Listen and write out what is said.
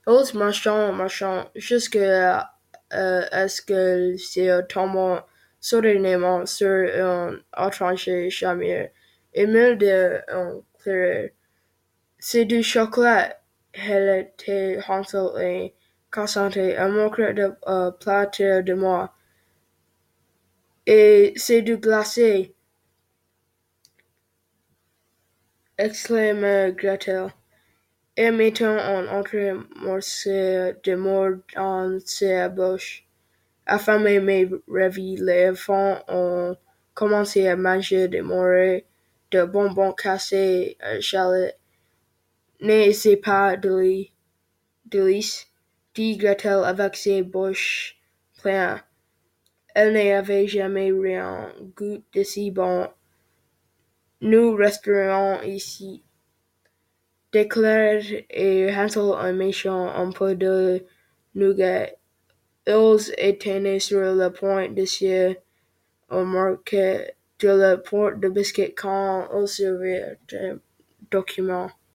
Tous marchant, jusqu'à ce que se tombent soudainement sur un étranger charmeur. Émile de clairer. C'est du chocolat. Elle était Hansel et cassante, un moqueur de plâtre de moi. Et c'est du glacé, exclama Gretel, et mettant un autre morceau de mort dans sa bouche. Affamés mais ravis, les enfants ont commencé à manger des morets, de bonbons cassés, Charlotte. N'est-ce pas délice? Dit Gretel avec ses bouches pleines. Elle n'avait jamais rien goûté de si bon. Nous resterons ici, déclarait Hansel en mâchant un peu de nougat. Ils étaient sur le point de se embarquer de la porte de biscuit quand ils se virent un document.